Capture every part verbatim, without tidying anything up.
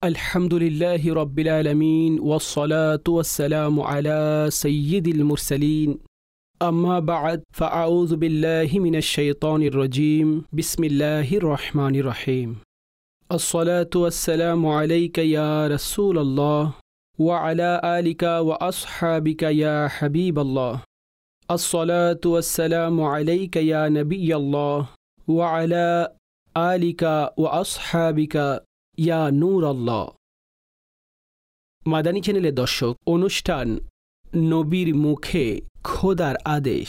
আলহামদুলিল্লাহি রাব্বিল আলামিন ওয়াসসালাতু ওয়াসসালামু আলা সাইয়্যিদিল মুরসালিন আম্মা বা'দ ফাআউযু বিল্লাহি মিনাশ শাইতানির রাজীম বিসমিল্লাহির রহমানির রহিম আসসালাতু ওয়াসসালামু আলাইকা ইয়া রাসূলাল্লাহ ওয়া আলা আলিকা ওয়া আসহাবিকা ইয়া হাবিবাল্লাহ আসসালাতু ওয়াসসালামু আলাইকা ইয়া নাবিয়াল্লাহ ওয়া আলা আলিকা ওয়া আসহাবিকা ইয়া নূর আল্লাহ। মাদানী চ্যানেলের দর্শক, অনুষ্ঠান নবীর মুখে খোদার আদেশ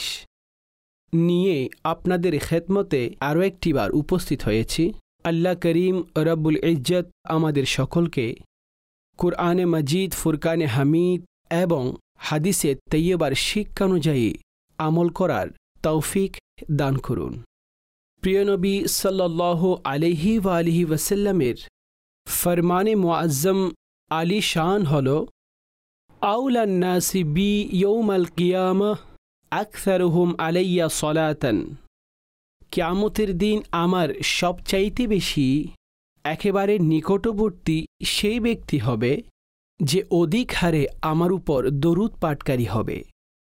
নিয়ে আপনাদের খেদমতে আরও একটিবার উপস্থিত হয়েছি। আল্লাহ করিম রব্বুল ইজ্জত আমাদের সকলকে কুরআনে মাজিদ, ফুরকানে হামিদ এবং হাদিসে তৈয়বার শিক্ষানুযায়ী আমল করার তৌফিক দান করুন। প্রিয় নবী সাল্লাল্লাহু আলাইহি ওয়া আলিহি ওয়াসাল্লামের ফরমানে মুআজ্জম আলী শান হল, আউলান নাসি বি ইয়াউমাল কিয়ামাহ আকসারুহুম আলাইয়া সলাতান। কিয়ামতের দিন আমার সবচাইতে বেশি একেবারে নিকটবর্তী সেই ব্যক্তি হবে যে অধিক হারে আমার উপর দরুদ পাঠকারী হবে।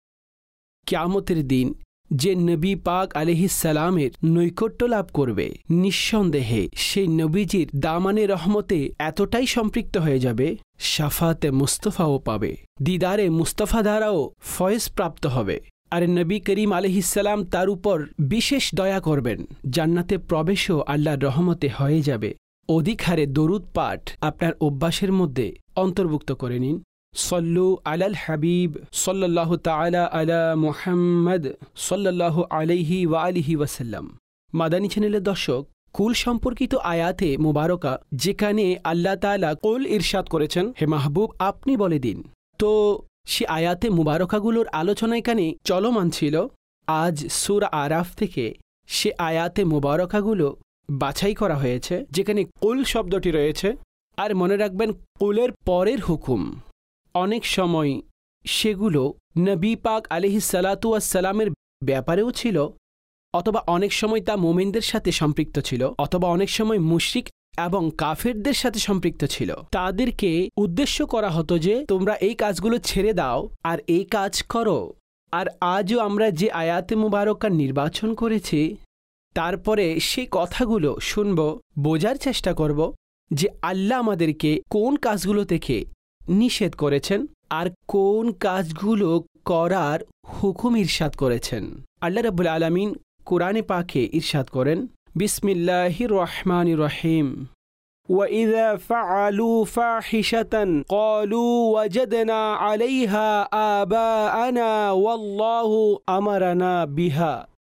কিয়ামতের দিন যে নবী পাক আলাইহিসসালামের নৈকট্য লাভ করবে, নিঃসন্দেহে সেই নবীজির দামানে রহমতে এতটাই সম্পৃক্ত হয়ে যাবে, শাফাতে মুস্তফাও পাবে, দিদারে মুস্তফা দ্বারাও ফয়েজ প্রাপ্ত হবে। আর নবী করিম আলাইহিসসালাম তার উপর বিশেষ দয়া করবেন, জান্নাতে প্রবেশও আল্লাহর রহমতে হয়ে যাবে। অধিক হারে দরুদ পাঠ আপনার অভ্যাসের মধ্যে অন্তর্ভুক্ত করে নিন। সল্লু আলাল হাবিব সাল্লাল্লাহু তাআলা আলা মুহাম্মদ সাল্লাল্লাহু আলাইহি ওয়া আলিহি ওয়াসাল্লাম। মাদানী চ্যানেলের দর্শক, কুল সম্পর্কিত আয়াতে মুবারকা যেখানে আল্লাহ তাআলা কুল ইরশাদ করেছেন, হে মাহবুব আপনি বলে দিন, তো সে আয়াতে মুবারকাগুলোর আলোচনা এখানে চলমান ছিল। আজ সূরা আরাফ থেকে সে আয়াতে মুবারকাগুলো বাছাই করা হয়েছে যেখানে কুল শব্দটি রয়েছে। আর মনে রাখবেন, কুলের পরের হুকুম অনেক সময় সেগুলো নবী পাক আলাইহিসসালাতু ওয়াসসালামের ব্যাপারেও ছিল, অথবা অনেক সময় তা মুমিনদের সাথে সম্পৃক্ত ছিল, অথবা অনেক সময় মুশরিক এবং কাফেরদের সাথে সম্পৃক্ত ছিল। তাদেরকে উদ্দেশ্য করা হতো যে তোমরা এই কাজগুলো ছেড়ে দাও আর এই কাজ করো। আর আজও আমরা যে আয়াতে মুবারকা নির্বাচন করেছি, তারপরে সেই কথাগুলো শুনব, বোঝার চেষ্টা করব যে আল্লাহ আমাদেরকে কোন কাজগুলো থেকে নিষেধ করেছেন আর কোন কাজগুলো করার হুকুম ইরশাদ করেছেন। আল্লাহ রাব্বুল আলামিন কুরআনে পাকে ইরশাদ করেন, বিসমিল্লাহির রহমানির রহিম, وَإِذَا فَعَلُوا فَاحِشَةً قَالُوا وَجَدْنَا عَلَيْهَا آبَاءَنَا وَاللَّهُ أَمَرَنَا بِهَا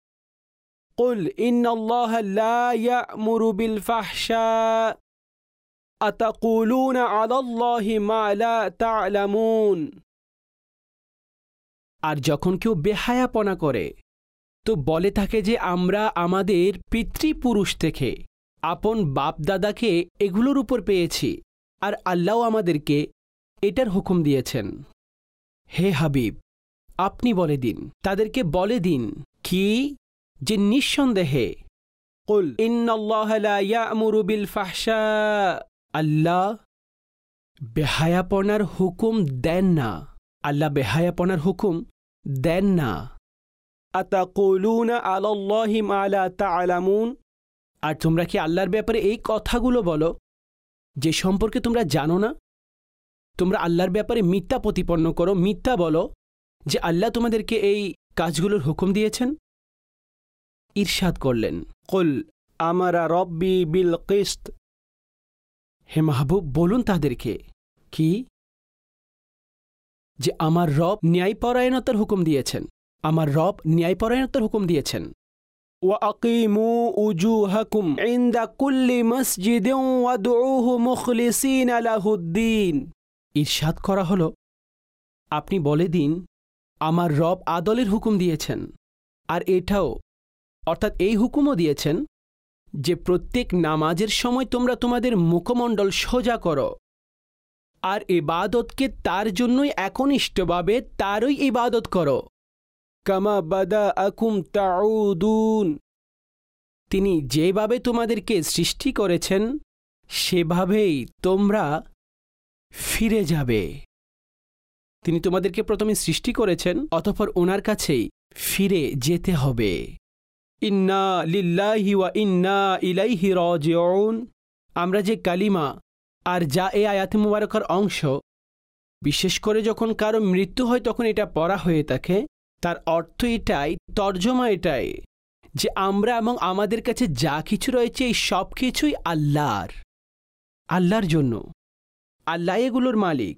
قُلْ إِنَّ اللَّهَ لَا يَأْمُرُ بِالْفَحْشَاءِ আতাকুলুনা আলাল্লাহি মা লা তা'লামুন। আর যখন কেউ বেহায়াপনা করে তো বলে থাকে যে আমরা আমাদের পিতৃপুরুষ থেকে, আপন বাপ দাদাকে এগুলোর উপর পেয়েছি, আর আল্লাহ আমাদেরকে এটার হুকুম দিয়েছেন। হে হাবিব আপনি বলে দিন, তাদেরকে বলে দিন কি, যে নিঃসন্দেহে কুল ইন্নাল্লাহা লা ইয়া'মুরু বিল ফাহশা, আল্লাহ বেহায়াপনার হুকুম দেন না, আল্লাহ বেহায়াপনার হুকুম দেন না। আতাকুলুনা আলাল্লাহি মা লা তা'লামুন, আর তোমরা কি আল্লাহর ব্যাপারে এই কথাগুলো বলো যে সম্পর্কে তোমরা জানো না? তোমরা আল্লাহর ব্যাপারে মিথ্যা প্রতিপন্ন করো, মিথ্যা বলো যে আল্লাহ তোমাদেরকে এই কাজগুলোর হুকুম দিয়েছেন। ইরশাদ করলেন, কুল আমারা রব্বি বিল কিসত, হে মাহবুব বলুন তাদেরকে কি, যে আমার রব ন্যায়পরায়ণতার হুকুম দিয়েছেন, আমার রব ন্যায়পরায়ণতার হুকুম দিয়েছেন। ওয়া আকিমু উজুহাকুম ইনদা কুল্লি মসজিদিন ওয়াদউহু মুখলিসিনা লাহুদ্দিন। ইরশাদ করা হলো, আপনি বলে দিন আমার রব আদলের হুকুম দিয়েছেন, আর এটাও অর্থাৎ এই হুকুমও দিয়েছেন যে প্রত্যেক নামাজের সময় তোমরা তোমাদের মুখমণ্ডল সোজা করো, আর ইবাদতকে তার জন্যই একনিষ্ঠভাবে তারই ইবাদত করো। কামা বাদাআকুম তাউদুন, তিনি যেভাবে তোমাদেরকে সৃষ্টি করেছেন সেভাবেই তোমরা ফিরে যাবে। তিনি তোমাদেরকে প্রথমে সৃষ্টি করেছেন, অতঃপর ওনার কাছেই ফিরে যেতে হবে। ইন্না লিল্লাহি ওয়া ইন্না ইলাইহি রাজিউন। আমরা যে কালিমা আর যা এই আয়াতে মুবারকার অংশ, বিশেষ করে যখন কারো মৃত্যু হয় তখন এটা পড়া হয়ে থাকে, তার অর্থ এটাই, তর্জমা এটাই যে আমরা এবং আমাদের কাছে যা কিছু রয়েছে এই সব কিছুই আল্লাহর, আল্লাহর জন্য। আল্লাহ এগুলোর মালিক,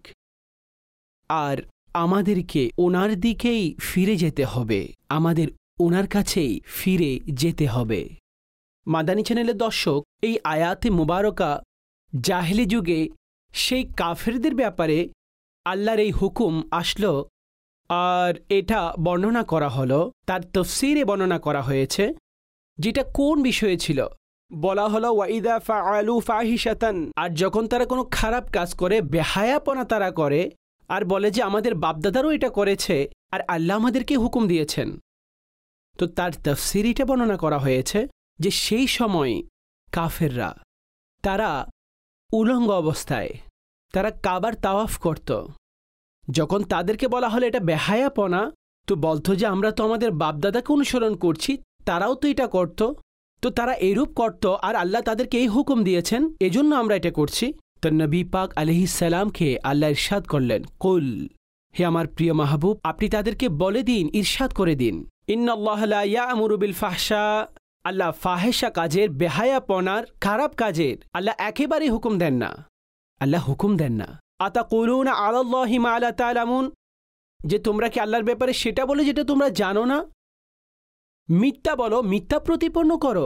আর আমাদেরকে ওনার দিকেই ফিরে যেতে হবে, আমাদের ওনার কাছেই ফিরে যেতে হবে। মাদানী চ্যানেলের দর্শক, এই আয়াতে মুবারকা জাহেলি যুগে সেই কাফেরদের ব্যাপারে আল্লাহর এই হুকুম আসলো, আর এটা বর্ণনা করা হলো, তার তফসিরে বর্ণনা করা হয়েছে, যেটা কোন বিষয়ে ছিল। বলা হলো ওয়াইদা ফাআলু ফাহিশাতান, আর যখন তারা কোনো খারাপ কাজ করে, বেহায়াপনা তারা করে, আর বলে যে আমাদের বাপদাদারও এটা করেছে আর আল্লাহ আমাদেরকে হুকুম দিয়েছেন, তো তার তফসির এটা বর্ণনা করা হয়েছে যে সেই সময় কাফেররা তারা উলঙ্গ অবস্থায় তারা কাবার তাওয়াফ করত। যখন তাদেরকে বলা হলো এটা বেহায়াপনা, তো বলতো যে আমরা তো আমাদের বাপদাদাকে অনুসরণ করছি, তারাও তো এটা করত, তো তারা এরূপ করত আর আল্লাহ তাদেরকে এই হুকুম দিয়েছেন, এজন্য আমরা এটা করছি। তো নবী পাক আলাইহিস সালামকে আল্লাহ ইরশাদ করলেন, কুল, হে আমার প্রিয় মাহবুব, আপনি তাদেরকে বলে দিন, ইরশাদ করে দিন, ইন্নাল্লাহ লা ইয়া'মুরু বিল ফাহশা, আল্লাহ ফাহেশা কাজের, বেহায়াপনার, খারাপ কাজের আল্লাহ একেবারেই হুকুম দেন না, আল্লাহ হুকুম দেন না। আতাকুলুনা আলাল্লাহি মা লা তা'লামুন, যে তোমরা কি আল্লাহর ব্যাপারে সেটা বলে যেটা তোমরা জানো না? মিথ্যা বলো, মিথ্যা প্রতিপন্ন করো।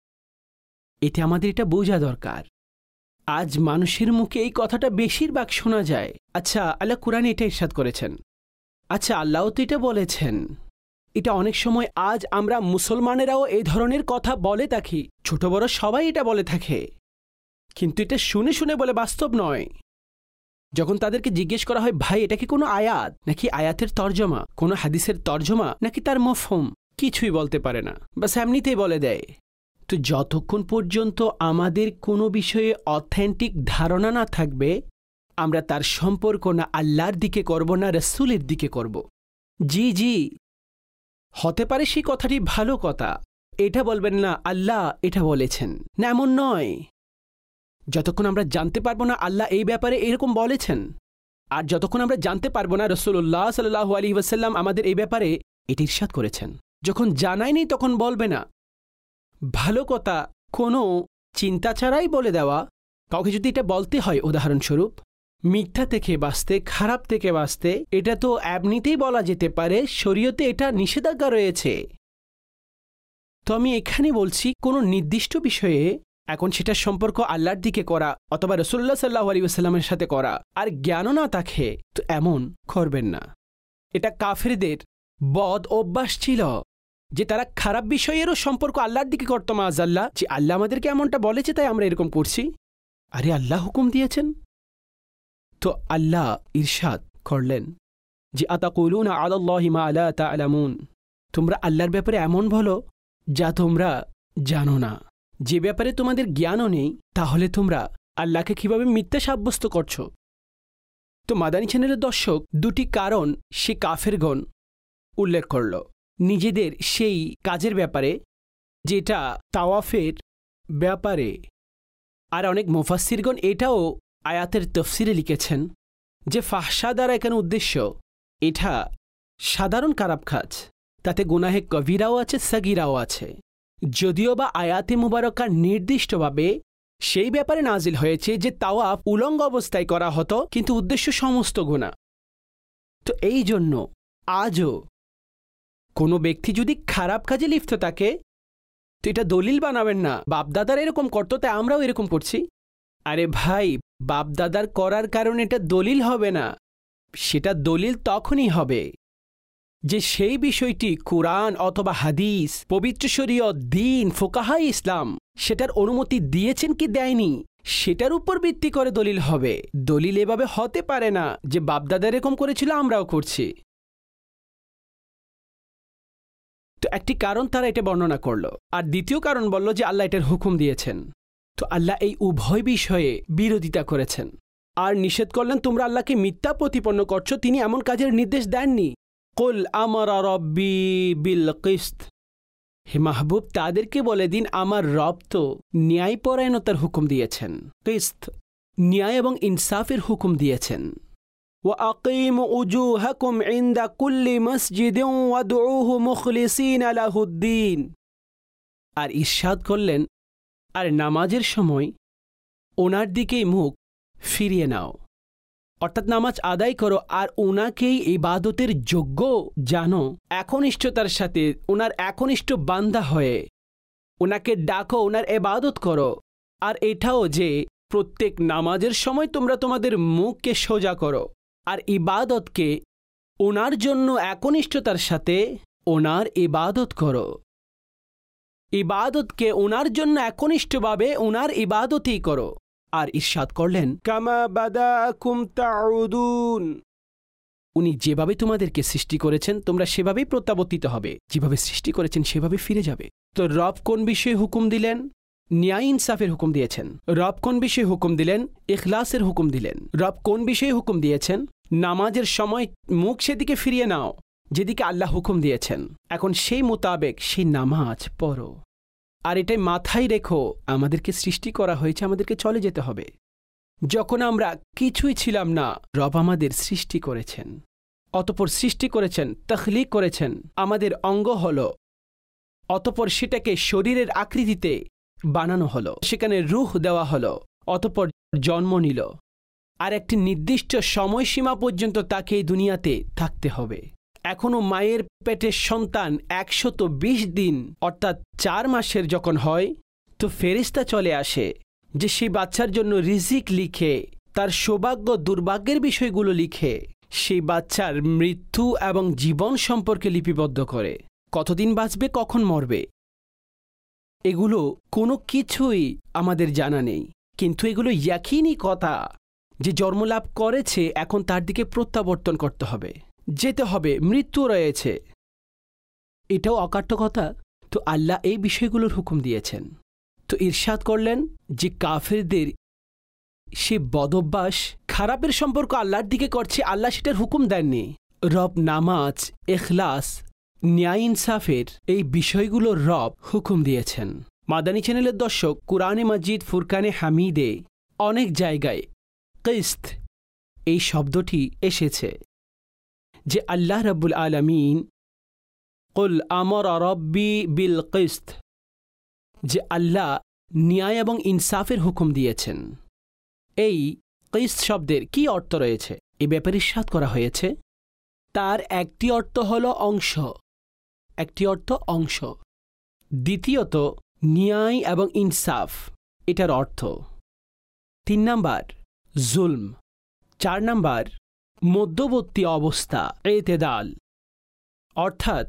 এতে আমাদের এটা বোঝা দরকার। আজ মানুষের মুখে এই কথাটা বেশিরভাগ শোনা যায়। আচ্ছা, আল্লাহ কুরআনে এটা ইরশাদ করেছেন, আচ্ছা আল্লাহও তো এটা বলেছেন। এটা অনেক সময় আজ আমরা মুসলমানেরাও এই ধরনের কথা বলে থাকি, ছোট বড় সবাই এটা বলে থাকে, কিন্তু এটা শুনে শুনে বলে, বাস্তব নয়। যখন তাদেরকে জিজ্ঞেস করা হয়, ভাই এটা কি কোনো আয়াত নাকি আয়াতের তর্জমা, কোনো হাদিসের তর্জমা নাকি তার মফহুম, কিছুই বলতে পারে না, বাস এমনিতেই বলে দেয়। তো যতক্ষণ পর্যন্ত আমাদের কোনো বিষয়ে অথেন্টিক ধারণা না থাকবে, আমরা তার সম্পর্ক না আল্লাহর দিকে করব না রাসূলের দিকে করব। জি জি হতে পারে সেই কথাটি ভালো কথা, এটা বলবেন না আল্লাহ এটা বলেছেন, না এমন নয়। যতক্ষণ আমরা জানতে পারবো না আল্লাহ এই ব্যাপারে এরকম বলেছেন, আর যতক্ষণ আমরা জানতে পারবো না রাসূলুল্লাহ সাল্লাল্লাহু আলাইহি ওয়াসাল্লাম আমাদের এই ব্যাপারে এটি ইরশাদ করেছেন, যখন জানাই নেই তখন বলবে না। ভালো কথা কোনো চিন্তা ছাড়াই বলে দেওয়া, কাউকে যদি এটা বলতে হয়, উদাহরণস্বরূপ মিথ্যা থেকে বাঁচতে, খারাপ থেকে বাঁচতে, এটা তো এমনিতেই বলা যেতে পারে, শরীয়তে এটা নিষেধাজ্ঞা রয়েছে। তো আমি এখানে বলছি কোনো নির্দিষ্ট বিষয়ে, এখন সেটার সম্পর্ক আল্লাহর দিকে করা অথবা রাসূলুল্লাহ সাল্লাল্লাহু আলাইহি ওয়াসাল্লামের সাথে করা, আর জ্ঞানও না থাকে, তো এমন করবেন না। এটা কাফেরদের বদ অভ্যাস ছিল যে তারা খারাপ বিষয়েরও সম্পর্ক আল্লাহর দিকে করত, মাআযাল্লাহ, যে আল্লাহ আমাদেরকে এমনটা বলেছে তাই আমরা এরকম করছি। আরে আল্লাহ হুকুম দিয়েছেন। তো আল্লাহ ইরশাদ করলেন যে আতাকুলুনা আলাল্লাহি মা লা তা'লামুন, তোমরা আল্লাহর ব্যাপারে এমন বলো যা তোমরা জানো না, যে ব্যাপারে তোমাদের জ্ঞানও নেই, তাহলে তোমরা আল্লাহকে কিভাবে মিথ্যা সাব্যস্ত করছো? তো মাদানী চ্যানেলের দর্শক, দুটি কারণ সে কাফেরগণ উল্লেখ করল নিজেদের সেই কাজের ব্যাপারে, যেটা তাওয়াফের ব্যাপারে। আর অনেক মুফাসসিরগণ এটাও আয়াতের তফসিরে লিখেছেন যে ফাহশা দ্বারা এখানে উদ্দেশ্য এটা সাধারণ খারাপ কাজ, তাতে গুনাহে কবিরাও আছে, সাগিরাও আছে। যদিও বা আয়াতে মুবারকা নির্দিষ্টভাবে সেই ব্যাপারে নাজিল হয়েছে যে তাওয়াফ উলঙ্গ অবস্থায় করা হতো, কিন্তু উদ্দেশ্য সমস্ত গুনাহ। তো এই জন্য আজও কোনো ব্যক্তি যদি খারাপ কাজে লিপ্ত থাকে, তো এটা দলিল বানাবেন না বাপদাদার এরকম করতো তাই আমরাও এরকম করছি। আরে ভাই, বাপদাদার করার কারণে এটা দলিল হবে না। সেটা দলিল তখনই হবে যে সেই বিষয়টি কুরআন অথবা হাদিস, পবিত্র শরীয়ত, দ্বীন, ফুকাহায়ে ইসলাম সেটার অনুমতি দিয়েছেন কি দেয়নি, সেটার উপর ভিত্তি করে দলিল হবে। দলিল এভাবে হতে পারে না যে বাপদাদা এরকম করেছিল আমরাও করছি। তো একটি কারণ তারা এটা বর্ণনা করলো, আর দ্বিতীয় কারণ বলল যে আল্লাহ এটার হুকুম দিয়েছেন। তো আল্লাহ এই উভয় বিষয়ে বিরোধিতা করেছেন আর নিষেধ করলেন তোমরা আল্লাহকে মিথ্যা প্রতিপন্ন করছো। তিনি এমন কাজের নির্দেশ দেননি। কুল আমারা রব্বি বিল কিসত, হে মাহবুব তাদেরকে বলে দিন আমার রব তো ন্যায়পরায়ণতার হুকুম দিয়েছেন, কিসত ন্যায় এবং ইনসাফের হুকুম দিয়েছেন। ওয়া আকিমু উজুহাকুম ইনদা কুল্লি মসজিদিন ওয়াদউহু মুখলিসিনা লাহুদ্দিন, আর ইরশাদ করলেন আর নামাজের সময় ওনার দিকেই মুখ ফিরিয়ে নাও, অর্থাৎ নামাজ আদায় করো আর ওনাকেই ইবাদতের যোগ্য জানো, একনিষ্ঠতার সাথে ওনার একনিষ্ঠ বান্দা হয়ে ওনাকে ডাকো, ওনার ইবাদত করো। আর এটাও যে প্রত্যেক নামাজের সময় তোমরা তোমাদের মুখকে সোজা করো আর ইবাদতকে ওনার জন্য একনিষ্ঠতার সাথে ওনার ইবাদত করো, ইবাদতকে ওনার জন্য একনিষ্ঠভাবে ওনার ইবাদতই করো। আর ইরশাদ করলেন কামা বাদাকুম তাউদুন, উনি যেভাবে তোমাদেরকে সৃষ্টি করেছেন তোমরা সেভাবেই প্রত্যাবর্তিত হবে, যেভাবে সৃষ্টি করেছেন সেভাবে ফিরে যাবে। তো রব কোন বিষয়ে হুকুম দিলেন? ন্যায় ইনসাফের হুকুম দিয়েছেন। রব কোন বিষয়ে হুকুম দিলেন? ইখলাসের হুকুম দিলেন। রব কোন বিষয়ে হুকুম দিয়েছেন? নামাজের সময় মুখ সেদিকে ফিরিয়ে নাও যেদিকে আল্লাহ হুকুম দিয়েছেন। এখন সেই মোতাবেক সেই নামাজ পড়ো। আর এটাই মাথায় রেখো আমাদেরকে সৃষ্টি করা হয়েছে, আমাদেরকে চলে যেতে হবে। যখন আমরা কিছুই ছিলাম না রব আমাদের সৃষ্টি করেছেন, অতঃপর সৃষ্টি করেছেন, তখলিক করেছেন, আমাদের অঙ্গ হলো, অতঃপর সেটাকে শরীরের আকৃতিতে বানানো হলো, সেখানে রূহ দেওয়া হলো, অতঃপর জন্ম নিল আর একটি নির্দিষ্ট সময়সীমা পর্যন্ত তাকে এই দুনিয়াতে থাকতে হবে। এখনও মায়ের পেটের সন্তান একশত বিশ দিন অর্থাৎ চার মাসের যখন হয় তো ফেরেশতা চলে আসে যে সেই বাচ্চার জন্য রিজিক লিখে, তার সৌভাগ্য দুর্ভাগ্যের বিষয়গুলো লিখে, সেই বাচ্চার মৃত্যু এবং জীবন সম্পর্কে লিপিবদ্ধ করে, কতদিন বাঁচবে, কখন মরবে, এগুলো কোনো কিছুই আমাদের জানা নেই। কিন্তু এগুলো ইয়াকিনি কথা যে জন্মলাভ করেছে এখন তার দিকে প্রত্যাবর্তন করতে হবে, যেতে হবে, মৃত্যু রয়েছে, এটাও অকাট্য কথা। তো আল্লাহ এই বিষয়গুলোর হুকুম দিয়েছেন। তো ইরশাদ করলেন যে কাফেরদের সে বদভ্যাস খারাপের সম্পর্ক আল্লাহর দিকে করছে, আল্লাহ সেটার হুকুম দেননি। রব নামাজ, এখলাস, ন্যায় ইনসাফের এই বিষয়গুলোর রব হুকুম দিয়েছেন। মাদানী চ্যানেলের দর্শক, কুরআনে মাজিদ ফুরকানে হামিদে অনেক জায়গায় কিসত এই শব্দটি এসেছে যে আল্লাহ রাব্বুল আলামিন কুল আমারা রব্বি বিল কিসত, যে আল্লাহ ন্যায় এবং ইনসাফের হুকুম দিয়েছেন। এই কিসত শব্দের কি অর্থ রয়েছে এ ব্যাপারে ইরশাদ করা হয়েছে। তার একটি অর্থ হল অংশ, একটি অর্থ অংশ, দ্বিতীয়ত ন্যায় এবং ইনসাফ এটার অর্থ, তিন নাম্বার জুলম, চার নাম্বার মধ্যবর্তী অবস্থা এতেদাল, অর্থাৎ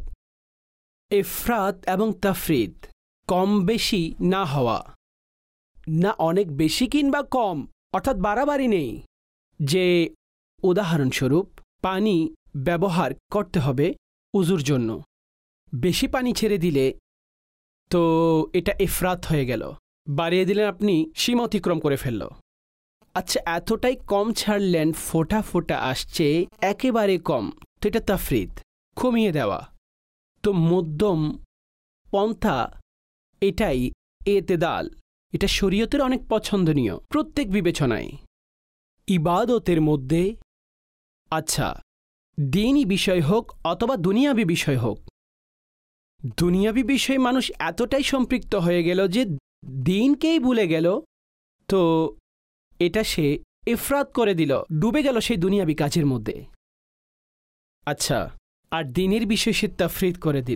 ইফরাত এবং তাফরিদ, কম বেশি না হওয়া, না অনেক বেশি কিংবা কম, অর্থাৎ বাড়াবাড়ি নেই। যে উদাহরণস্বরূপ পানি ব্যবহার করতে হবে উজুর জন্য, বেশি পানি ছেড়ে দিলে তো এটা ইফরাত হয়ে গেল, বাড়িয়ে দিলেন আপনি সীমা অতিক্রম করে ফেলল। আচ্ছা এতটাই কম ছাড়লেন ফোঁটা ফোঁটা আসছে, একেবারে কম, তো এটা তাফরিদ, কমিয়ে দেওয়া। তো মধ্যম পন্থা এটাই এতেদাল, এটা শরীয়তের অনেক পছন্দনীয় প্রত্যেক বিবেচনায়। ইবাদতের মধ্যে আচ্ছা দ্বীনি বিষয় হোক অথবা দুনিয়াবি বিষয় হোক, দুনিয়াবি বিষয়ে মানুষ এতটাই সম্পৃক্ত হয়ে গেল যে দ্বীনকেই ভুলে গেল, তো এটা সে ইফরাত করে দিল, ডুবে গেল সেই দুনিয়াবি কাজের মধ্যে। আচ্ছা আর দ্বীনের বিষয়ে সে তাফরিদ করে দিল,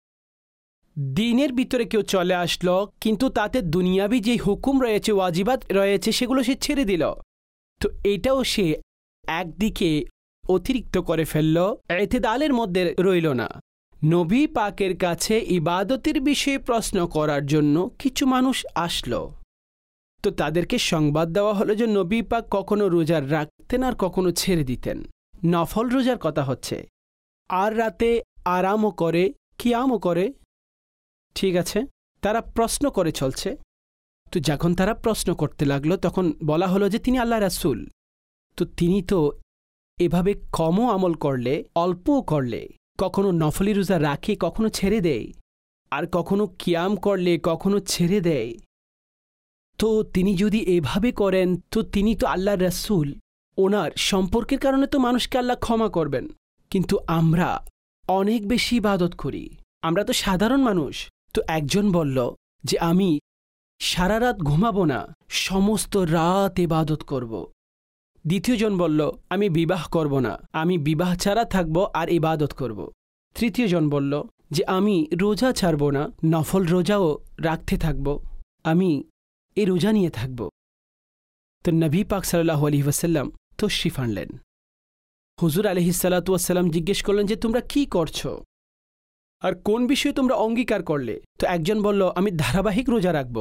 দ্বীনের ভিতরে কেউ চলে আসলো কিন্তু তাতে দুনিয়াবি যে হুকুম রয়েছে, ওয়াজিবাত রয়েছে, সেগুলো সে ছেড়ে দিল, তো এটাও সে একদিকে অতিরিক্ত করে ফেলল, ইতিদালের মধ্যে রইল না। নবী পাকের কাছে ইবাদতের বিষয়ে প্রশ্ন করার জন্য কিছু মানুষ আসলো, তো তাদেরকে সংবাদ দেওয়া হলো যে নবী পাক কখনো রোজা রাখতেন আর কখনো ছেড়ে দিতেন, নফল রোজার কথা হচ্ছে, আর রাতে আরামও করে, কিয়ামও করে। ঠিক আছে, তারা প্রশ্ন করে চলছে, তো যখন তারা প্রশ্ন করতে লাগলো তখন বলা হলো যে তিনি আল্লাহ রাসূল। তো তিনি তো এভাবে কমও আমল করলে, অল্পও করলে, কখনো নফলি রোজা রাখে, কখনো ছেড়ে দেয়, আর কখনো কিয়াম করলে কখনো ছেড়ে দেয়। তো তিনি যদি এভাবে করেন তো তিনি তো আল্লাহ রাসূল, ওনার সম্পর্কের কারণে তো মানুষকে আল্লাহ ক্ষমা করবেন। কিন্তু আমরা অনেক বেশি ইবাদত করি, আমরা তো সাধারণ মানুষ। তো একজন বলল যে আমি সারা রাত ঘুমাবো না, সমস্ত রাত ইবাদত করব। দ্বিতীয়জন বলল আমি বিবাহ করব না, আমি বিবাহ ছাড়া থাকব আর ইবাদত করব। তৃতীয়জন বলল যে আমি রোজা ছাড়ব না, নফল রোজাও রাখতে থাকব, আমি এই রোজা নিয়ে থাকব। তো নবী পাক সাল্লাল্লাহু আলাইহি ওয়াসাল্লাম তশরিফ আনলেন। হুজুর আলাইহিস সালাতু ওয়াসসালাম জিজ্ঞেস করলেন যে তোমরা কি করছো আর কোন বিষয়ে তোমরা অঙ্গীকার করলে? তো একজন বলল আমি ধারাবাহিক রোজা রাখব।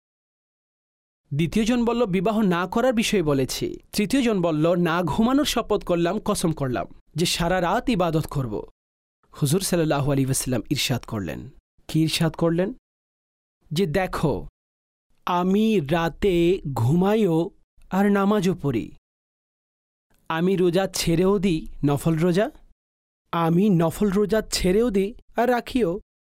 দ্বিতীয়জন বলল বিবাহ না করার বিষয়ে বলেছি। তৃতীয়জন বলল না ঘুমানোর শপথ করলাম, কসম করলাম যে সারা রাত ইবাদত করব। হুজুর সাল্লাল্লাহু আলাইহি ওয়াসাল্লাম ইরশাদ করলেন। কি ইরশাদ করলেন? যে দেখো আমি রাতে ঘুমাইও আর নামাজও পড়ি, আমি রোজা ছেড়েও দিই, নফল রোজা, আমি নফল রোজা ছেড়েও দিই আর রাখিও,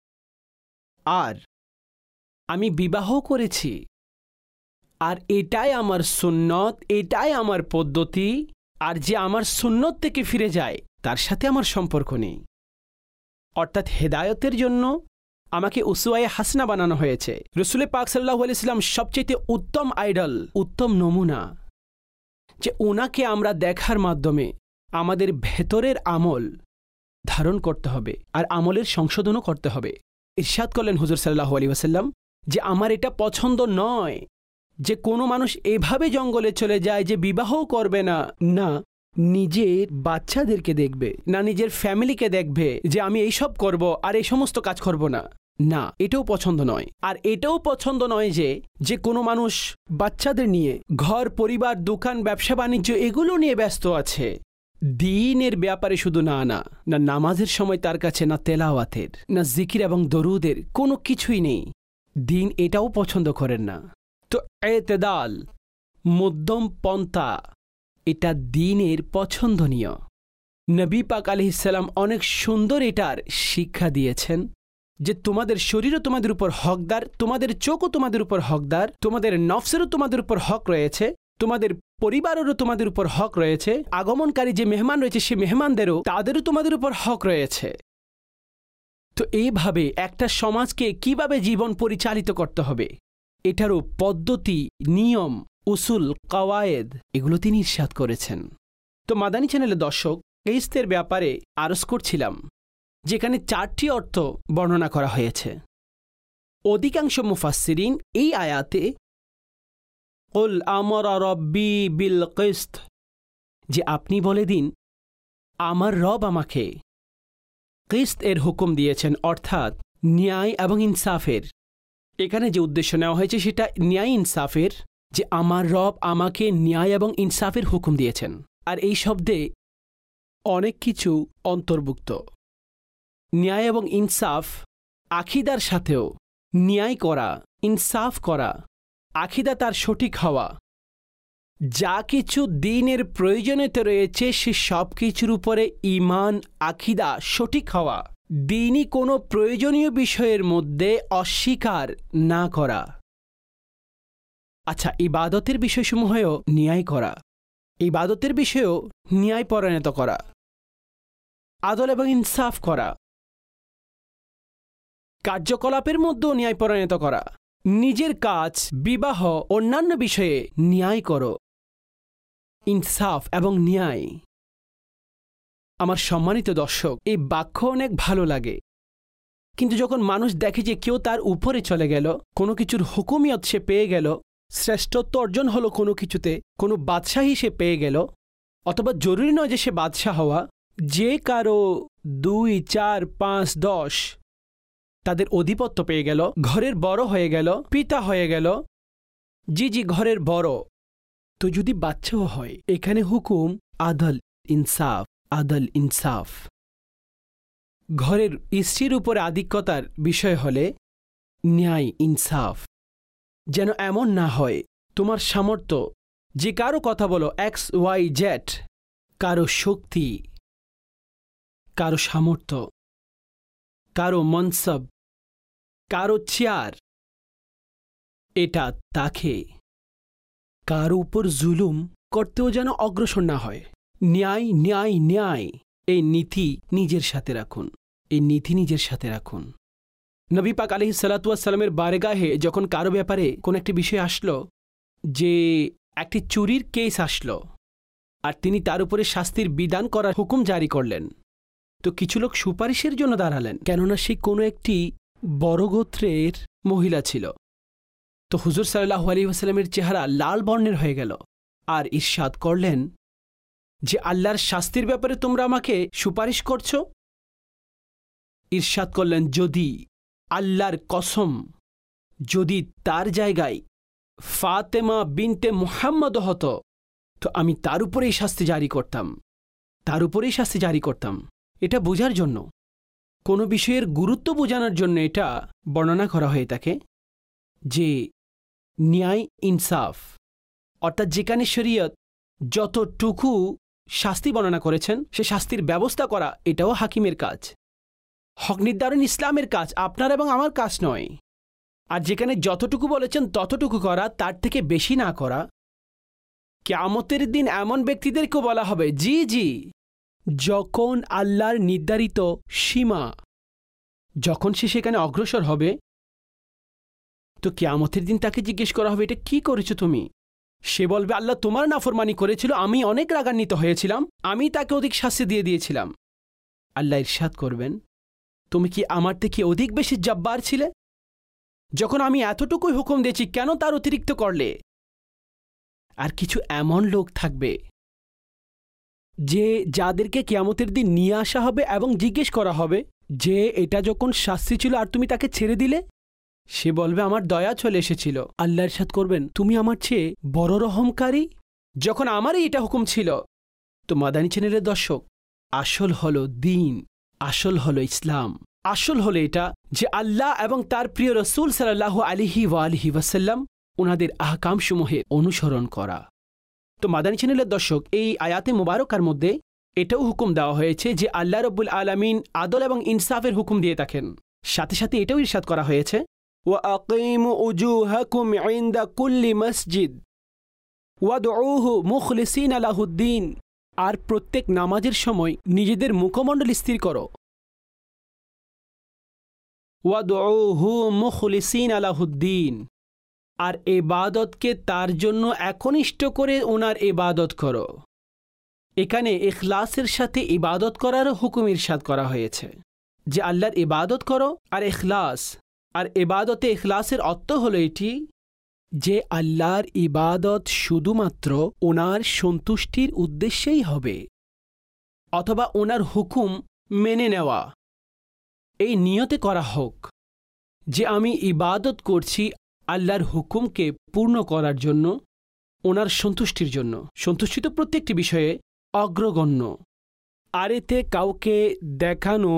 আর আমি বিবাহ করেছি, আর এটাই আমার সুন্নত, এটাই আমার পদ্ধতি, আর যে আমার সুন্নত থেকে ফিরে যায় তার সাথে আমার সম্পর্ক নেই। অর্থাৎ হেদায়তের জন্য আমাকে উসওয়ায়ে হাসনা বানানো হয়েছে। রাসূল পাক সাল্লাল্লাহু আলাইহি ওয়াসাল্লাম সবচেয়ে উত্তম আইডল, উত্তম নমুনা, যে ওনাকে আমরা দেখার মাধ্যমে আমাদের ভেতরের আমল ধারণ করতে হবে আর আমলের সংশোধনও করতে হবে। ইরশাদ করলেন হুজুর সাল্লাল্লাহু আলাইহি ওয়াসাল্লাম যে আমার এটা পছন্দ নয় যে কোনো মানুষ এভাবে জঙ্গলে চলে যায় যে বিবাহও করবে না, না নিজের বাচ্চাদেরকে দেখবে, না নিজের ফ্যামিলিকে দেখবে যে আমি এইসব করব আর এই সমস্ত কাজ করব না, না এটাও পছন্দ নয়। আর এটাও পছন্দ নয় যে যে কোনো মানুষ বাচ্চাদের নিয়ে ঘর পরিবার দোকান ব্যবসা বাণিজ্য এগুলো নিয়ে ব্যস্ত আছে, দ্বীনের ব্যাপারে শুধু না না না নামাজের সময় তার কাছে না তেলাওয়াতের না জিকির এবং দরুদের কোনো কিছুই নেই, দ্বীন এটাও পছন্দ করেন না। তো এতেদাল, মধ্যম পন্থা, এটা দ্বীনের পছন্দনীয়। নবী পাক আলাইহিস সালাম অনেক সুন্দর এটার শিক্ষা দিয়েছেন যে তোমাদের শরীরও তোমাদের উপর হকদার, তোমাদের চোখও তোমাদের উপর হকদার, তোমাদের নফসেরও তোমাদের উপর হক রয়েছে, তোমাদের পরিবারেরও তোমাদের উপর হক রয়েছে, আগমনকারী যে মেহমান রয়েছে সে মেহমানদেরও তাদেরও তোমাদের উপর হক রয়েছে। তো এইভাবে একটা সমাজকে কিভাবে জীবন পরিচালিত করতে হবে এটারও পদ্ধতি, নিয়ম, উসুল, কাওয়ায়েদ এগুলো তিনি ইরশাদ করেছেন। তো মাদানী চ্যানেলের দর্শক, কিস্তের ব্যাপারে আরজ করছিলাম যেখানে চারটি অর্থ বর্ণনা করা হয়েছে। অধিকাংশ মুফাসসিরিন এই আয়াতে কুল আমারা রব্বি বিল কিসত, যে আপনি বলে দিন আমার রব আমাকে কিসত এর হুকুম দিয়েছেন, অর্থাৎ ন্যায় এবং ইনসাফের। এখানে যে উদ্দেশ্য নেওয়া হয়েছে সেটা ন্যায় ইনসাফের, যে আমার রব আমাকে ন্যায় এবং ইনসাফের হুকুম দিয়েছেন। আর এই শব্দে অনেক কিছু অন্তর্ভুক্ত। ন্যায় এবং ইনসাফ আখিদার সাথেও, ন্যায় করা, ইনসাফ করা, আখিদা তার সঠিক হওয়া, যা কিছু দ্বীনের প্রয়োজনীয়তা রয়েছে সে সব কিছুর উপরে ঈমান, আখিদা সঠিক হওয়া, দ্বীনি কোনো প্রয়োজনীয় বিষয়ের মধ্যে অস্বীকার না করা। আচ্ছা, ইবাদতের বিষয়সমূহেও ন্যায় করা, ইবাদতের বিষয়েও ন্যায় পরায়ণ করা, আদল এবং ইনসাফ করা, কার্যকলাপের মধ্যেও ন্যায় পরায়ণ করা, নিজের কাজ, বিবাহ, অন্যান্য বিষয়ে ন্যায় করো, ইনসাফ এবং ন্যায়। আমার সম্মানিত দর্শক, এই বাক্য অনেক ভালো লাগে, কিন্তু যখন মানুষ দেখে যে কেউ তার উপরে চলে গেল, কোনো কিছুর হুকুমিয়ত সে পেয়ে গেল, শ্রেষ্ঠত্ব অর্জন হলো কোনো কিছুতে, কোনো বাদশাহী সে পেয়ে গেল, অথবা জরুরি নয় যে সে বাদশাহ হওয়া, যে কারো দুই চার পাঁচ দশ তাদের অধিপত্য পেয়ে গেল, ঘরের বড় হয়ে গেল, পিতা হয়ে গেল, জি জি ঘরের বড়, তো যদি বাচ্চাও হয়, এখানে হুকুম আদল ইনসাফ, আদল ইনসাফ। ঘরের স্ত্রীর উপরে আধিক্যতার বিষয় হলে ন্যায় ইনসাফ, যেন এমন না হয় তোমার সামর্থ্য, যে কারো কথা বলো এক্স ওয়াই জেড, কারো শক্তি, কারো সামর্থ্য, কারো মনসব, কারো চেয়ার, এটা তাকে কারো উপর জুলুম করতেও যেন অগ্রসর না হয়। ন্যায় ন্যায় ন্যায় এই নীতি নিজের সাথে রাখুন, এই নীতি নিজের সাথে রাখুন। নবী পাক আলাইহিস সালাতু ওয়াস সালামের বারগাহে যখন কারো ব্যাপারে কোন একটি বিষয় আসলো, যে একটি চুরির কেস আসলো, আর তিনি তার উপরে শাস্তির বিধান করার হুকুম জারি করলেন, তো কিছু লোক সুপারিশের জন্য দাঁড়ালেন, কেননা সে কোনো একটি বড় গোত্রের মহিলা ছিল। তো হুজুর সাল্লাল্লাহু আলাইহি ওয়াসাল্লামের চেহারা লাল বর্ণের হয়ে গেল, আর ইরশাদ করলেন যে আল্লাহর শাস্তির ব্যাপারে তোমরা আমাকে সুপারিশ করছো? ইরশাদ করলেন, যদি আল্লাহর কসম, যদি তার জায়গায় ফাতেমা বিনতে মুহাম্মদ হতো, তো আমি তার উপরেই শাস্তি জারি করতাম, তার উপরেই শাস্তি জারি করতাম। এটা বোঝার জন্য, কোনো বিষয়ের গুরুত্ব বোঝানোর জন্য এটা বর্ণনা করা হয়ে থাকে যে ন্যায় ইনসাফ, অর্থাৎ যেখানে শরীয়ত যতটুকু শাস্তি বর্ণনা করেছেন সে শাস্তির ব্যবস্থা করা, এটাও হাকিমের কাজ। হক নির্ধারণ ইসলামের কাজ, আপনার এবং আমার কাজ নয়। আর যেখানে যতটুকু বলেছেন ততটুকু করা, তার থেকে বেশি না করা। কিয়ামতের দিন এমন ব্যক্তিদেরকেও বলা হবে, জি জি, যখন আল্লাহর নির্ধারিত সীমা, যখন সে সেখানে অগ্রসর হবে, তো কিয়ামতের দিন তাকে জিজ্ঞেস করা হবে, এটা কি করেছো তুমি? সে বলবে, আল্লাহ তোমার নাফরমানি করেছিল, আমি অনেক রাগান্বিত হয়েছিলাম, আমি তাকে অধিক শাস্তি দিয়ে দিয়েছিলাম। আল্লাহ ইরশাদ করবেন, তুমি কি আমার থেকে অধিক বেশি জব্বার ছিলে? যখন আমি এতটুকুই হুকুম দিয়েছি, কেন তার অতিরিক্ত করলে? আর কিছু এমন লোক থাকবে যে যাদেরকে কিয়ামতের দিন নিয়ে আসা হবে এবং জিজ্ঞেস করা হবে যে এটা যখন শাস্তি ছিল আর তুমি তাকে ছেড়ে দিলে। সে বলবে, আমার দয়া চলে এসেছিল। আল্লাহ ইরশাদ করবেন, তুমি আমার চেয়ে বড় রহমকারী, যখন আমারই এটা হুকুম ছিল। তো মাদানী চ্যানেলের দর্শক, আসল হলো দিন, আসল হলো ইসলাম, আসল হলো এটা যে আল্লাহ এবং তার প্রিয় রসুল সাল্লাল্লাহু আলাইহি ওয়া আলিহি ওয়াসাল্লাম ওনাদের আহকামসমূহের অনুসরণ করা। তো মাদানী চ্যানেলের দর্শক, এই আয়াতে মুবারকার মধ্যে এটাও হুকুম দেওয়া হয়েছে যে আল্লাহ রব্বুল আলামিন আদল এবং ইনসাফের হুকুম দিয়ে থাকেন। সাথে সাথে এটাও ইরশাদ করা হয়েছে, ওয়া আকিমু উজুহাকুম ইনদা কুল্লি মসজিদ ওয়াদউহু মুখলিসিনা লাহুদ্দিন। আর প্রত্যেক নামাজের সময় নিজেদের মুখমণ্ডল স্থির করো। ওয়াদউহু মুখলিসিনা লাহুদ্দিন, আর ইবাদতকে তার জন্য একনিষ্ঠ করে ওনার ইবাদত করো। এখানে ইখলাসের সাথে ইবাদত করার হুকুম ইরশাদ করা হয়েছে যে আল্লাহর ইবাদত করো আর ইখলাস। আর ইবাদতে ইখলাসের অর্থ হলো এটি যে আল্লাহর ইবাদত শুধুমাত্র ওনার সন্তুষ্টির উদ্দেশ্যেই হবে, অথবা ওনার হুকুম মেনে নেওয়া, এই নিয়তে করা হোক যে আমি ইবাদত করছি আল্লাহর হুকুমকে পূর্ণ করার জন্য, ওনার সন্তুষ্টির জন্য। সন্তুষ্টি তো প্রত্যেকটি বিষয়ে অগ্রগণ্য। আর এতে কাউকে দেখানো,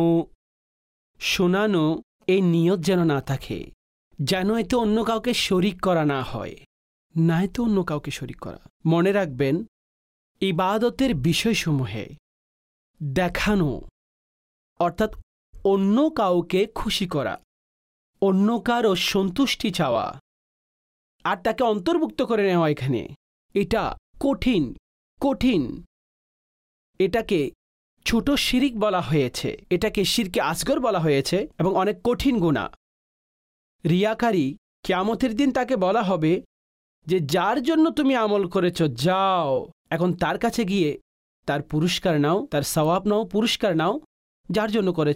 শোনানো, এই নিয়ত যেন না থাকে, যেন এতে অন্য কাউকে শরিক করা না হয়, না এতে অন্য কাউকে শরিক করা। মনে রাখবেন, ইবাদতের বিষয়সমূহে দেখানো, অর্থাৎ অন্য কাউকে খুশি করা, অন্য কারো সন্তুষ্টি চাওয়া আর তাকে অন্তর্ভুক্ত করে নেওয়া, এখানে এটা কঠিন কঠিন। এটাকে ছোট শিরিক বলা হয়েছে, এটাকে শিরকে আসগর বলা হয়েছে, এবং অনেক কঠিন গুনাহ। রিয়াকারী, কিয়ামতের দিন তাকে বলা হবে যে যার জন্য তুমি আমল করেছ, যাও এখন তার কাছে গিয়ে তার পুরস্কার নাও, তার সওয়াব নাও, পুরস্কার নাও, যার জন্য করেছ।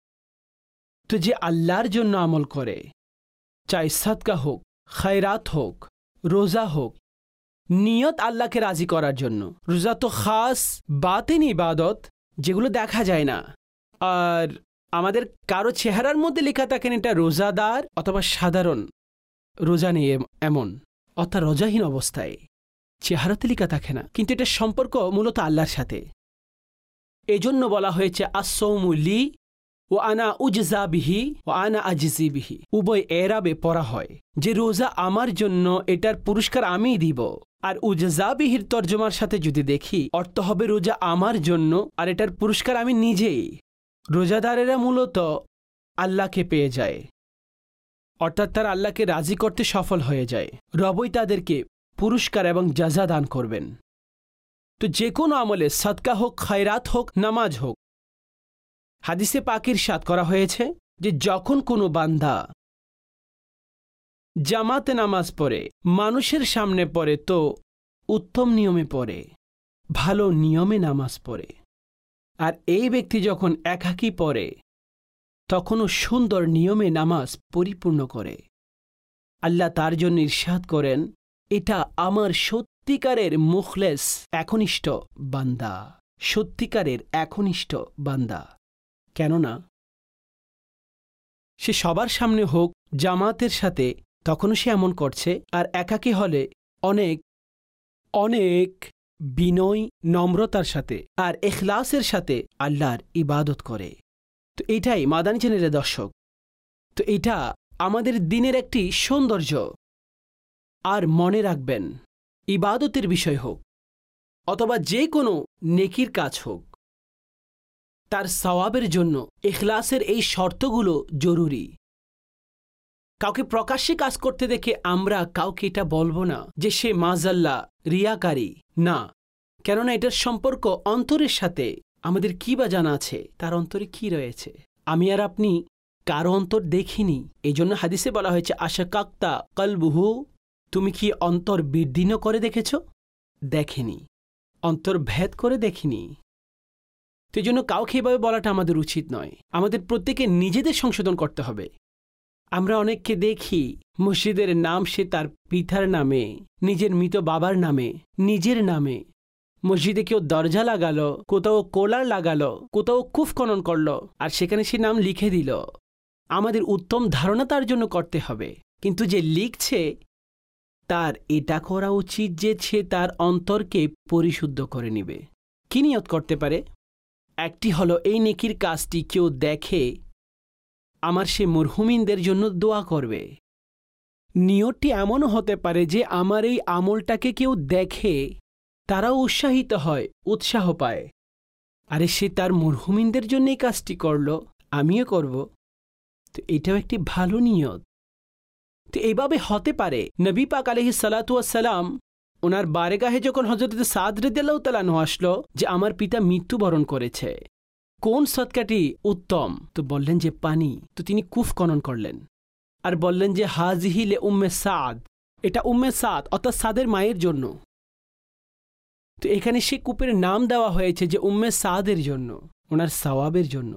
তো যে আল্লাহর জন্য আমল করে, চাই সাদকা হোক, খয়রাত হোক, রোজা হোক, নিয়ত আল্লাহকে রাজি করার জন্য। রোজা তো খাস বাতিনি ইবাদত, যেগুলো দেখা যায় না। আর আমাদের কারো চেহারার মধ্যে লেখা থাকেন এটা রোজাদার অথবা সাধারণ রোজা নেই এমন, অর্থাৎ রোজাহীন অবস্থায় চেহারাতে লেখা থাকে না, কিন্তু এটা সম্পর্ক মূলত আল্লাহর সাথে। এজন্য বলা হয়েছে, আস-সাওমু লি ও আনা উজজা বিহি ও আনা আজিজি বিহি, উভয় এরাবে পড়া হয় যে রোজা আমার জন্য, এটার পুরস্কার আমিই দিব। আর উজজা বিহির তর্জমার সাথে যদি দেখি, অর্থ হবে রোজা আমার জন্য আর এটার পুরস্কার আমি নিজেই। রোজাদারেরা মূলত আল্লাহকে পেয়ে যায়, অর্থাৎ তারা আল্লাহকে রাজি করতে সফল হয়ে যায়। রবই তাদেরকে পুরস্কার এবং জাযা দান করবেন। তো যে কোনো আমলে, সাদকা হোক, খায়রাত হোক, নামাজ হোক, হাদিসে পাকের ইরশাদ করা হয়েছে যে যখন কোনো বান্দা জামাতে নামাজ পড়ে, মানুষের সামনে পড়ে, তো উত্তম নিয়মে পড়ে, ভালো নিয়মে নামাজ পড়ে। আর এই ব্যক্তি যখন একাকী পড়ে, তখনও সুন্দর নিয়মে নামাজ পরিপূর্ণ করে। আল্লাহ তার জন্য ইরশাদ করেন, এটা আমার সত্যিকারের মুখলেস একনিষ্ঠ বান্দা, সত্যিকারের একনিষ্ঠ বান্দা। কেননা সে সবার সামনে হোক, জামাতের সাথে, তখনও সে এমন করছে, আর একাকী হলে অনেক অনেক বিনয়, নম্রতার সাথে আর ইখলাসের সাথে আল্লাহর ইবাদত করে। তো এটাই মাদানী চ্যানেলের দর্শক, তো এটা আমাদের দিনের একটি সৌন্দর্য। আর মনে রাখবেন, ইবাদতের বিষয় হোক অথবা যে কোনো নেকির কাজ হোক, তার সওয়াবের জন্য ইখলাসের এই শর্তগুলো জরুরি। কাউকে প্রকাশ্যে কাজ করতে দেখে আমরা কাউকে এটা বলবো না যে সে মাজাল্লাহ রিয়াকারী, না। কেননা এটার সম্পর্ক অন্তরের সাথে। আমাদের কি বা জানা আছে তার অন্তরে কি রয়েছে? আমি আর আপনি কারো অন্তর দেখিনি। এই জন্য হাদিসে বলা হয়েছে, আশাকাক্তা কলবুহু, তুমি কি অন্তর বিদীর্ণ করে দেখেছ? দেখেনি। অন্তর ভেদ করে দেখিনি। তো এই জন্য কাউকে এভাবে বলাটা আমাদের উচিত নয়। আমাদের প্রত্যেকে নিজেদের সংশোধন করতে হবে। আমরা অনেককে দেখি মসজিদের নাম সে তার পিতার নামে, নিজের মৃত বাবার নামে, নিজের নামে। মসজিদে কেউ দরজা লাগালো, কোথাও কোলার লাগালো, কোথাও কুফ খনন করলো, আর সেখানে সে নাম লিখে দিল। আমাদের উত্তম ধারণা তার জন্য করতে হবে, কিন্তু যে লিখছে তার এটা করা উচিত যে সে তার অন্তরকে পরিশুদ্ধ করে নিবে। কি নিয়ত করতে পারে? একটি হলো, এই নেকির কাজটি কেউ দেখে আমার সে মরহুমিনদের জন্য দোয়া করবে। নিয়তটি এমনও হতে পারে যে আমার এই আমলটাকে কেউ দেখে, তারাও উৎসাহিত হয়, উৎসাহ পায়, আরে সে তার মরহুমিনদের জন্য এই কাজটি করল, আমিও করব। তো এটাও একটি ভালো নিয়ত। তো এইভাবে হতে পারে নবী পাক আলাইহিস সালাতু ওয়াস সালাম ওনার বারেগাহে যখন হযরত সাদ রাদিয়াল্লাহু তাআলা আনহু আসলো যে আমার পিতা মৃত্যুবরণ করেছে, কোন সদকাটি উত্তম? তো বললেন যে পানি। তো তিনি কুফ খনন করলেন আর বললেন যে হাজিহি লে উম্মে সাদ, এটা উম্মে সাদ অর্থাৎ সাদের মায়ের জন্য। তো এখানে সে কূপের নাম দেওয়া হয়েছে যে উম্মে সাদের জন্য, ওনার সওয়াবের জন্য।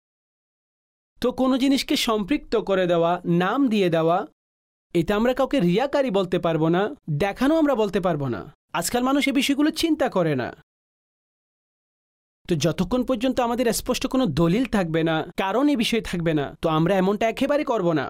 তো কোনো জিনিসকে সম্পৃক্ত করে দেওয়া, নাম দিয়ে দেওয়া, এটা আমরা কাউকে রিয়াকারী বলতে পারবো না, দেখানো আমরা বলতে পারবো না। আজকাল মানুষ এই বিষয়গুলো চিন্তা করে না। তো যতক্ষণ পর্যন্ত আমাদের স্পষ্ট কোনো দলিল থাকবে না, কারণ এই বিষয় থাকবে না, তো আমরা এমনটা একেবারে করব না।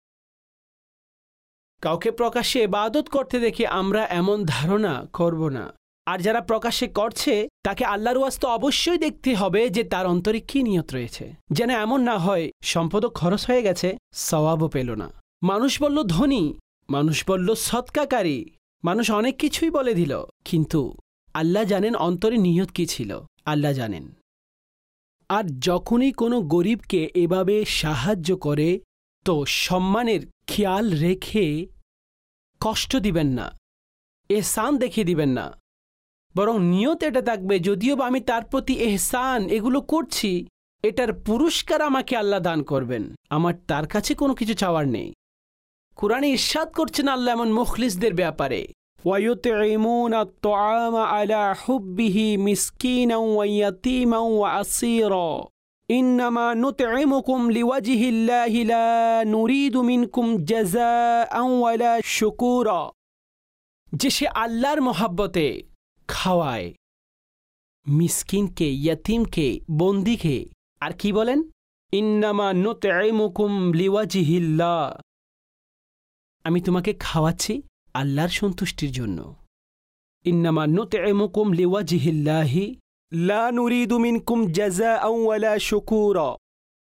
কাউকে প্রকাশ্যে ইবাদত করতে দেখে আমরা এমন ধারণা করব না। আর যারা প্রকাশ্যে করছে তাকে আল্লাহর ওয়াস্তে অবশ্যই দেখতে হবে যে তার অন্তরে কি নিয়ত রয়েছে, যেন এমন না হয় সম্পদও খরচ হয়ে গেছে, সওয়াবও পেল না। মানুষ বলল ধনী, মানুষ বলল সৎকাকারী, মানুষ অনেক কিছুই বলে দিল, কিন্তু আল্লাহ জানেন অন্তরে নিয়ত কি ছিল, আল্লাহ জানেন। আর যখনই কোনো গরিবকে এভাবে সাহায্য করে, তো সম্মানের খেয়াল রেখে কষ্ট দিবেন না, এহসান দেখিয়ে দিবেন না, বরং নিয়ত এটা থাকবে যদিও বা আমি তার প্রতি এহসান এগুলো করছি, এটার পুরস্কার আমাকে আল্লাহ দান করবেন, আমার তার কাছে কোনো কিছু চাওয়ার নেই। কুরআনে ইরশাদ করছেন আল্লাহ এমন মুখলিসদের ব্যাপারে, ওয়ায়ুতঈমুনা আত-তাআমা আলা হুব্বিহি মিসকিনান ওয়া ইয়াতীমান ওয়া আসীরা ইন্নামা নুতঈমুকুম লিওয়াজহিল্লাহি লা নুরিদু মিনকুম জাযাআন ওয়ালা শুকুরা। যে সে আল্লাহর মহব্বতে খাওয়ায় মিসকিনকে, ইয়তীমকে, বন্দীকে। আর কি বলেন? ইন্নামা নুতঈমুকুম লিওয়াজহিল্লাহ, আমি তোমাকে খাওয়াচ্ছি আল্লাহর সন্তুষ্টির জন্য। ইন্নামা নুতঈমুকুম লিওয়াজহিল্লাহি লা নুরিদু মিনকুম জাযাআন ওয়ালা শুকুরা।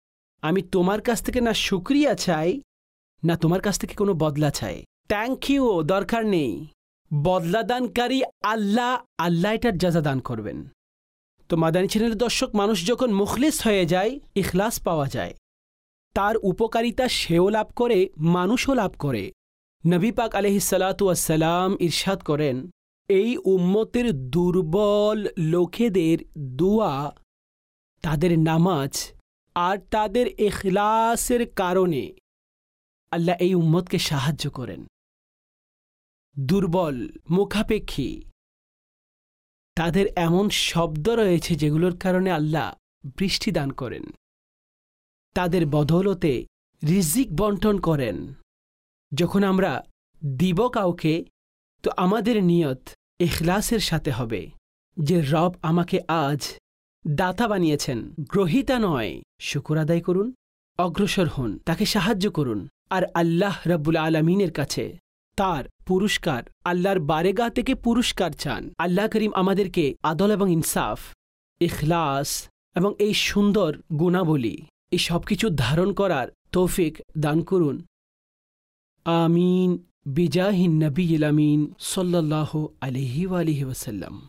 আমি তোমার কাছ থেকে না শুকরিয়া চাই, না তোমার কাছ থেকে কোনো বদলা চাই। থ্যাংক ইউ দরকার নেই। বদলা দানকারী আল্লাহ, আল্লাহ এটার যাজা দান করবেন। তো মাদানী চ্যানেলের দর্শক, মানুষ যখন মুখলিস হয়ে যায়, ইখলাস পাওয়া যায়, তার উপকারিতা সেও লাভ করে, মানুষও লাভ করে। নবী পাক আলাইহিসসালাতু ওয়াসসালাম ইরশাদ করেন, এই উম্মতের দুর্বল লোকেদের দোয়া, তাদের নামাজ আর তাদের ইখলাসের কারণে আল্লাহ এই উম্মতকে সাহায্য করেন। দুর্বল, মুখাপেক্ষী, তাদের এমন শব্দ রয়েছে যেগুলোর কারণে আল্লাহ বৃষ্টি দান করেন, তাদের বদৌলতে রিজিক বন্টন করেন। যখন আমরা দিব কাউকে, তো আমাদের নিয়ত ইখলাসের সাথে হবে যে রব আমাকে আজ দাতা বানিয়েছেন, গ্রহীতা নয়। শুকর আদায় করুন, অগ্রসর হন, তাকে সাহায্য করুন, আর আল্লাহ রাব্বুল আলামিনের কাছে তার পুরস্কার, আল্লাহর বারেগা থেকে পুরস্কার চান। আল্লাহ করিম আমাদেরকে আদল এবং ইনসাফ, ইখলাস এবং এই সুন্দর গুণাবলী, এই সব কিছু ধারণ করার তৌফিক দান করুন। আমিন বিজাহিন নবীল আমিন সাল্লাল্লাহু আলাইহি ওয়া আলিহি ওয়াসাল্লাম।